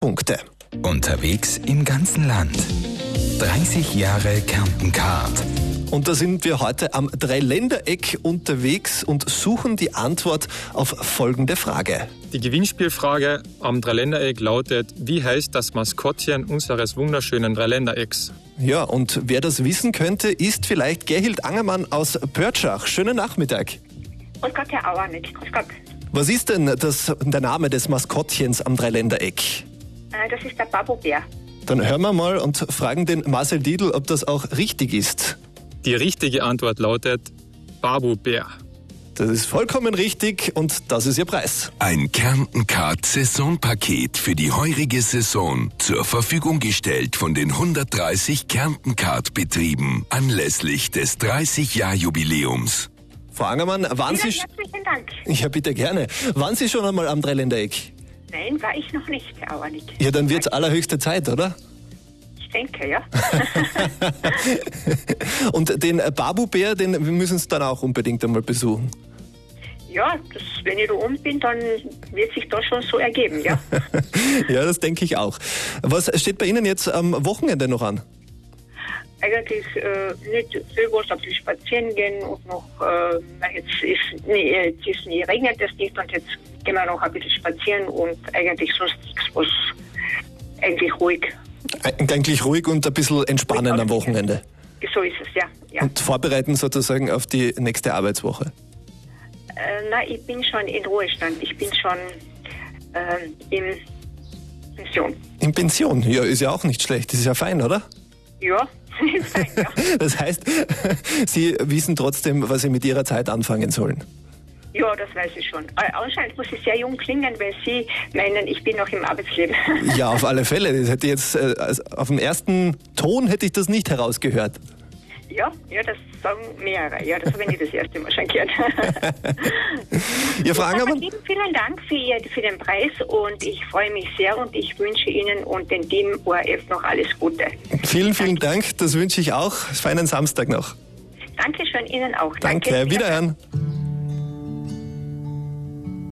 Punkte. Unterwegs im ganzen Land. 30 Jahre Kärnten-Card. Und da sind wir heute am Dreiländereck unterwegs und suchen die Antwort auf folgende Frage. Die Gewinnspielfrage am Dreiländereck lautet: Wie heißt das Maskottchen unseres wunderschönen Dreiländerecks? Ja, und wer das wissen könnte, ist vielleicht Gerhild Angermann aus Pörtschach. Schönen Nachmittag. Grüß Gott, Herr Auernick. Grüß Gott. Was ist denn der Name des Maskottchens am Dreiländereck? Das ist der Babobär. Dann hören wir mal und fragen den Marcel Diedl, ob das auch richtig ist. Die richtige Antwort lautet Babobär. Das ist vollkommen richtig und das ist Ihr Preis. Ein Kärnten-Card-Saisonpaket für die heurige Saison. Zur Verfügung gestellt von den 130 Kärnten-Card-Betrieben anlässlich des 30-Jahr-Jubiläums. Frau Angermann, waren Sie... Herzlichen Dank. Ja, bitte gerne. Waren Sie schon einmal am Dreiländereck? Nein, war ich noch nicht, Herr Auernick. Ja, dann wird's allerhöchste Zeit, oder? Ich denke, ja. Und den Babobär, den müssen Sie dann auch unbedingt einmal besuchen. Ja, wenn ich da oben bin, dann wird sich das schon so ergeben, ja. Ja, das denke ich auch. Was steht bei Ihnen jetzt am Wochenende noch an? Eigentlich nicht viel was, ein bisschen spazieren gehen und noch, jetzt regnet es nicht und jetzt gehen wir noch ein bisschen spazieren und eigentlich sonst nichts, was eigentlich ruhig. Eigentlich ruhig und ein bisschen entspannen am Wochenende. So ist es, ja. Und vorbereiten sozusagen auf die nächste Arbeitswoche. Nein, ich bin schon in Ruhestand. Ich bin schon in Pension. In Pension? Ja, ist ja auch nicht schlecht. Das ist ja fein, oder? Ja, ist fein, ja. Das heißt, Sie wissen trotzdem, was Sie mit Ihrer Zeit anfangen sollen. Ja, das weiß ich schon. Anscheinend muss ich sehr jung klingen, weil Sie meinen, ich bin noch im Arbeitsleben. Ja, auf alle Fälle. Das hätte jetzt, auf dem ersten Ton hätte ich das nicht herausgehört. Ja, das sagen mehrere. Ja, das habe ich nicht das erste Mal schon gehört. Ja, Frau Angermann? Vielen Dank für den Preis und ich freue mich sehr und ich wünsche Ihnen und dem Team ORF noch alles Gute. Vielen Dank. Das wünsche ich auch. Feinen Samstag noch. Dankeschön Ihnen auch. Danke. Wiederhören.